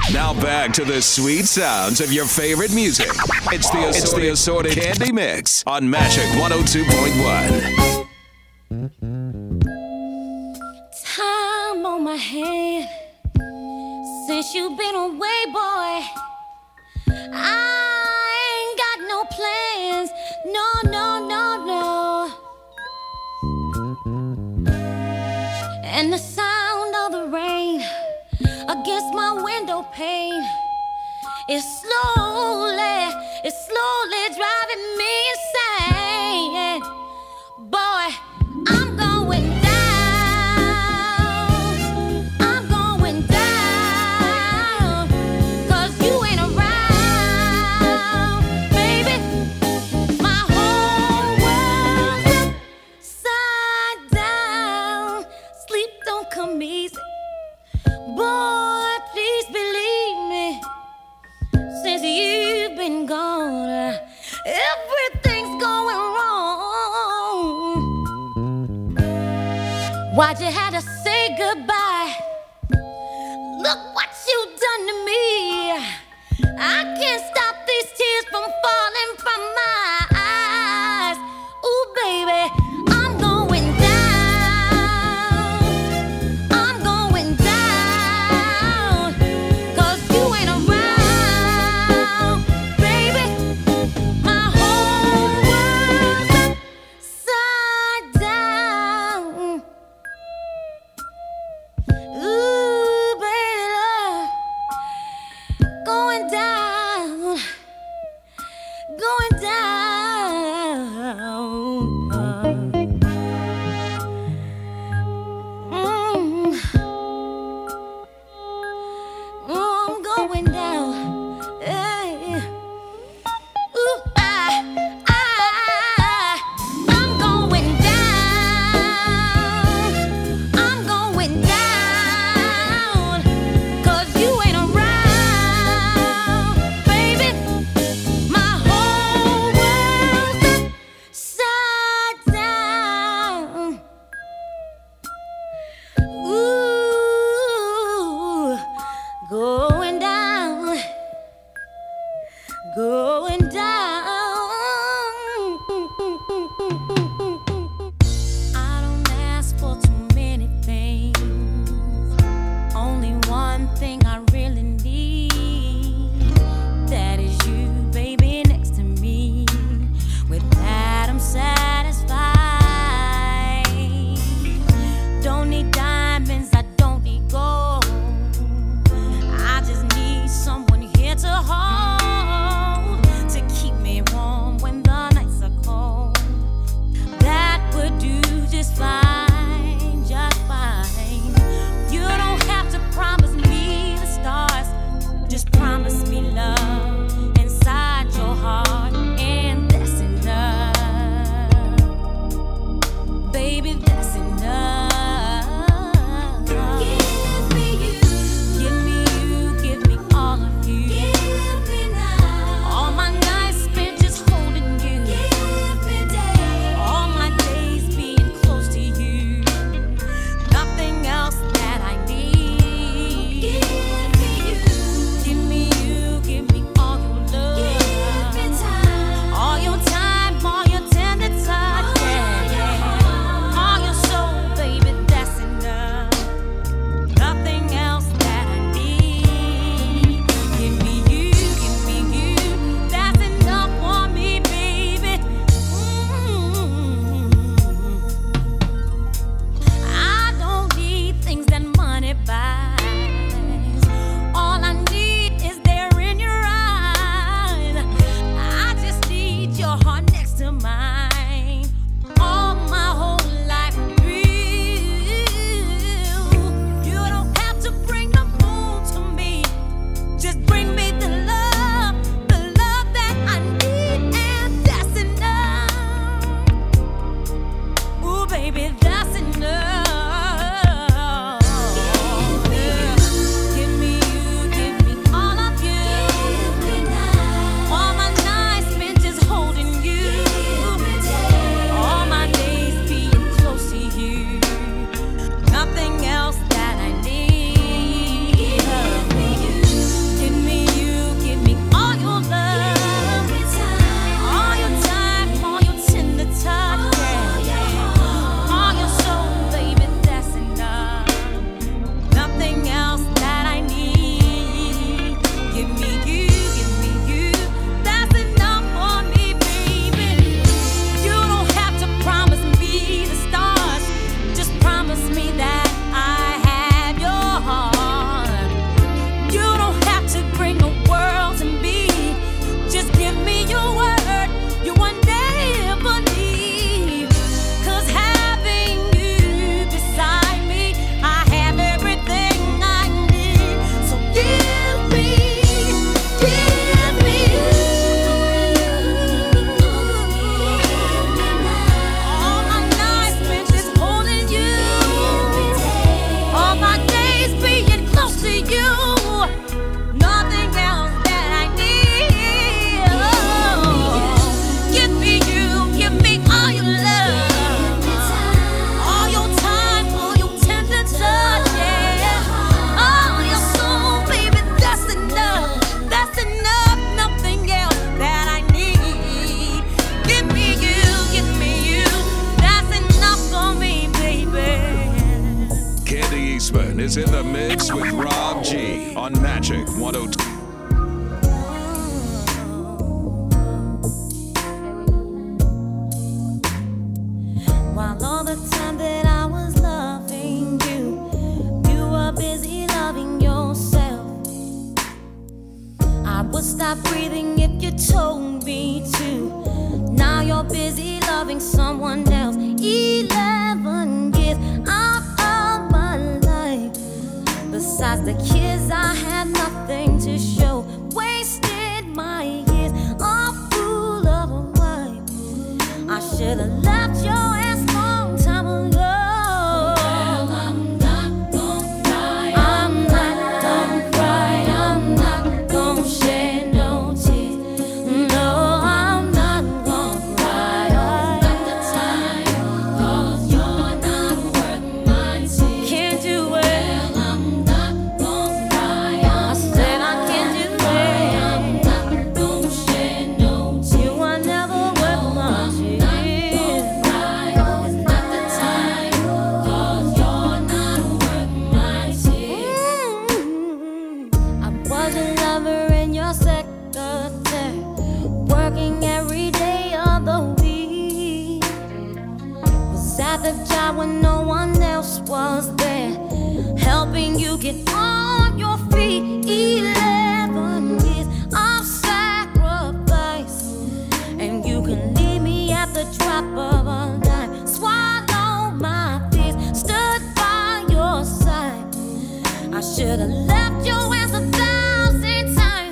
Now back to the sweet sounds of your favorite music. It's the Assorted Candy Mix on Magic 102.1. Time on my hand since you've been away, boy. I ain't got no plans. No, no, no, no. And the sound of the rain against my window pane is slowly driving me insane. Boy, I'm going down. I'm going down. 'Cause you ain't around, baby. My whole world's upside down. Sleep don't come easy. Boy, please believe me. Since you've been gone, everything's going wrong. Why'd you have to say goodbye? Look what you done to me. I can't stop these tears from falling from my eyes. Ooh, baby, I'm going down. I'm going down. 'Cause you ain't around, baby. My whole world's upside down. Ooh, baby, love. Going down. Going down. I'm going down. Hey. Ooh, I'm going down. I'm going down. 'Cause you ain't around, baby. My whole world's upside down. Ooh, going down, going down. I don't ask for too many things. Only one thing I really need. That is you, baby, next to me. With that, I'm satisfied. Don't need diamonds, I don't need gold. I on Magic 102. While all the time that I was loving you, you were busy loving yourself. I would stop breathing if you told me to. Now you're busy loving someone else. 11 years out of my life. Besides the kids, I had nothing to show. Wasted my years, a fool of a wife. I should have left your ass long time ago. Well, I'm not gonna cry. I'm not gonna cry. I'm not gonna shed no tears. No, I'm not gonna cry. It's not the time, 'cause you're not worth my tears. Can't do it. Well, I'm not gonna cry. I said I can't do it. I'm not gonna shed no tears. You are never worth my tears. The job when no one else was there, helping you get on your feet. 11 years of sacrifice, and you can leave me at the drop of a dime. Swallow my fears, stood by your side. I should have left your ass 1,000 times.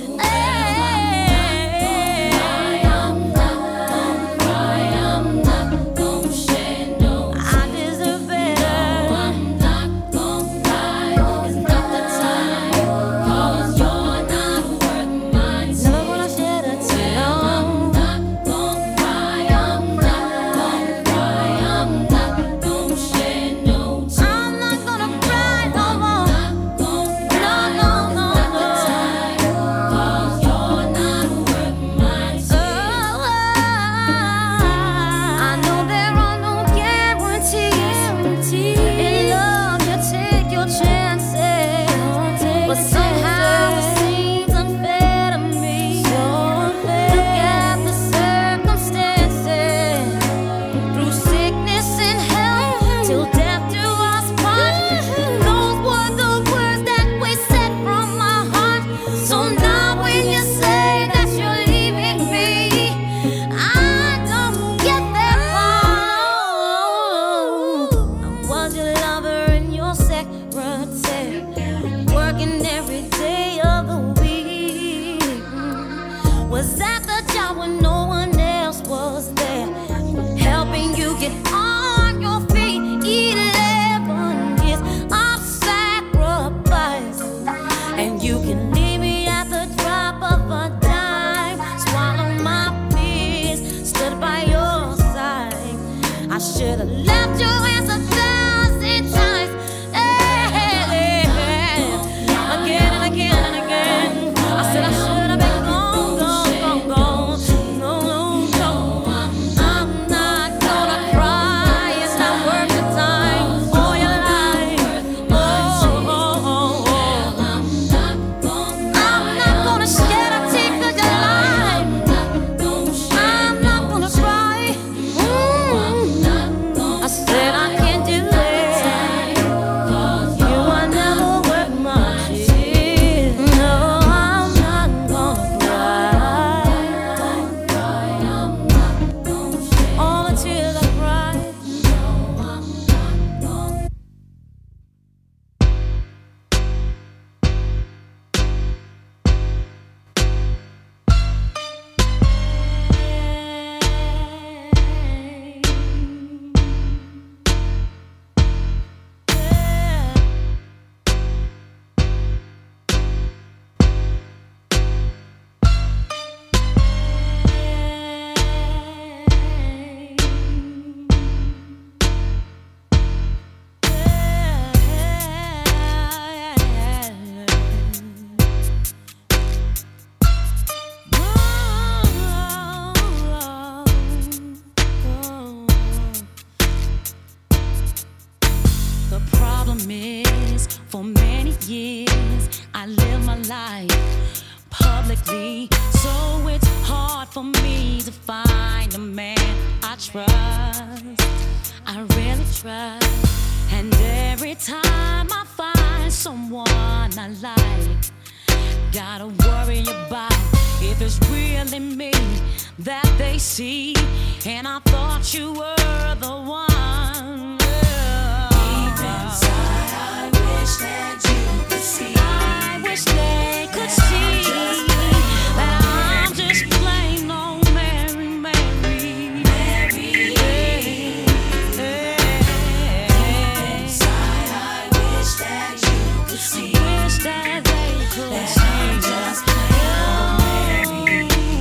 I should have left your ass 1,000 times. Again and again and again. I said I should have been gone. No, I'm not gonna cry. It's not worth the time or your life. I'm not gonna live my life publicly, so it's hard for me to find a man I trust. I really trust. And every time I find someone I like, gotta worry about if it's really me that they see. And I thought you were the one. Deep inside, I wish that you could see. I wish they could see that I'm just plain old Mary, Mary, Mary. Deep inside, I wish that you could see. I wish that they could see. I'm just plain old Mary,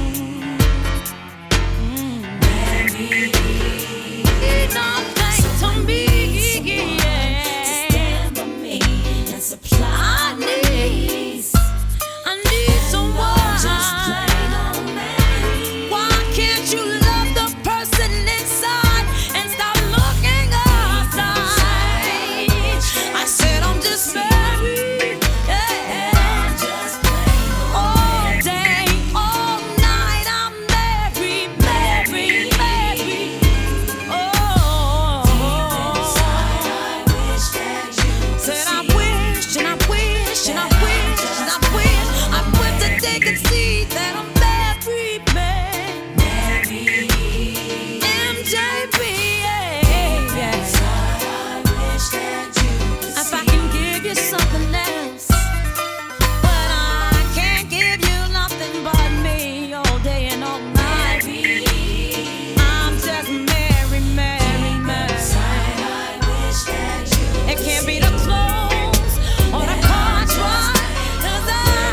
Mary. Nothing to me, yeah. To stand by me and supply needs. I need someone. Just plain old Mary. Why can't you love the person inside and stop looking outside? I said I'm just married. Yeah. Just plain all day, all night. I'm married, married, married. Oh, deep inside, I wish that you could said I wish and I wish and I wish and I wish that they could see that I'm married, man. Married. MJB, yeah. I wish that you could if I can give you something else, but I can't give you nothing but me all day and all night. I'm just Mary, Mary, Mary. I wish that you it can't be the clothes or the cars, right? 'Cause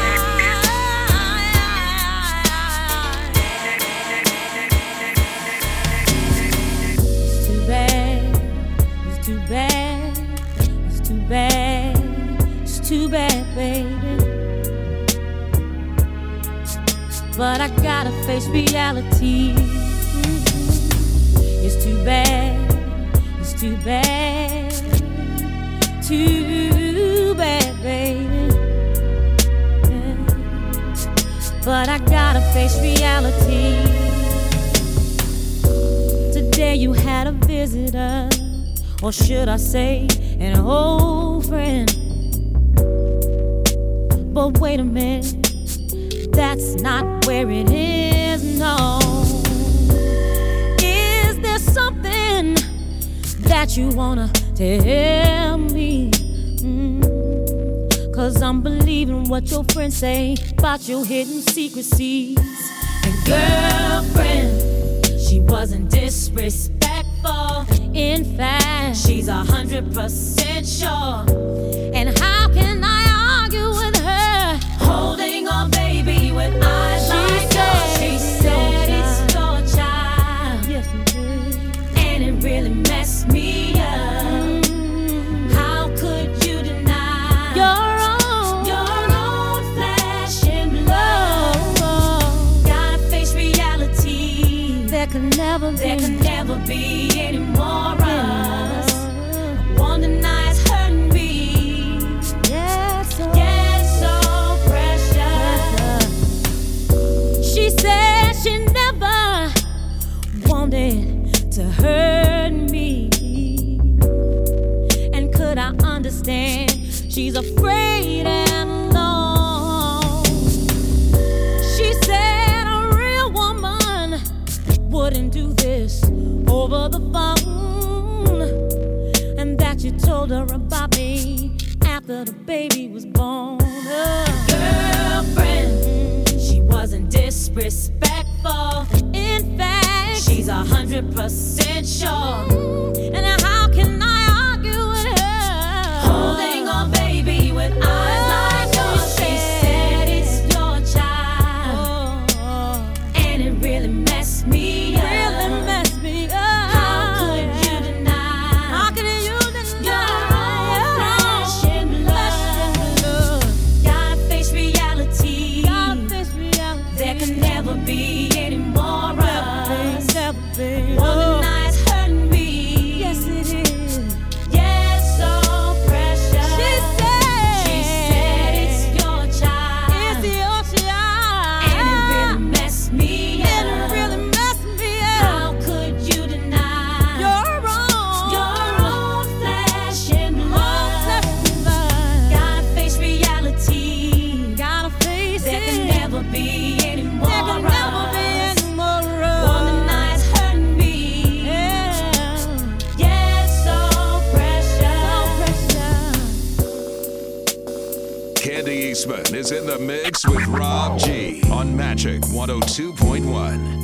it's too bad, it's too bad, it's too bad, it's too bad, baby. But I gotta face reality. It's too bad, it's too bad, too bad, baby. Yeah. But I gotta face reality. Today you had a visitor, or should I say an old friend. But wait a minute, that's not where it is, no. Is there something that you wanna tell me? 'Cause I'm believing what your friends say about your hidden secrecies. And girlfriend, she wasn't disrespectful. In fact, she's 100% sure. And how can I argue with her? Holding on, baby, with eyes like yours. She said it's your child. Yes, it did. And it really messed me up. How could you deny your own flesh and blood? Gotta face reality. There can never be any more of us. One denies hurting me. Yes, so precious. She said she never wanted to hurt me. And could I understand? She's afraid and alone. She said a real woman wouldn't do this over the phone. And that you told her about me after the baby was born. Girlfriend, she wasn't disrespectful. In fact, she's 100% sure. And how can I argue with her? Holding on, baby, with Grossman is in the mix with Rob G on Magic 102.1.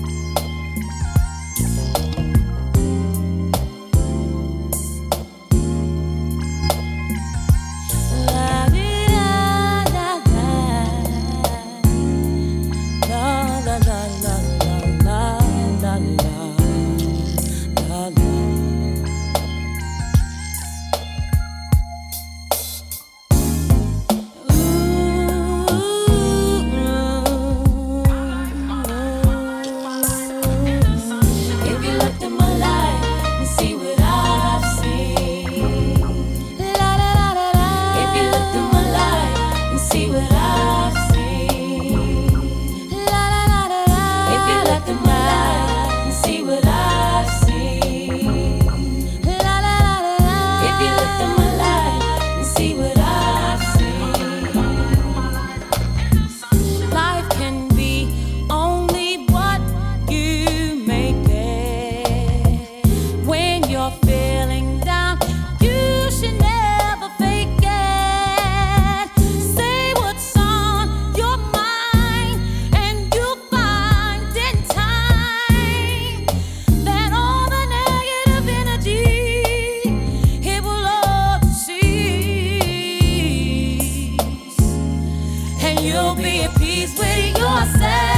You'll be at peace with yourself.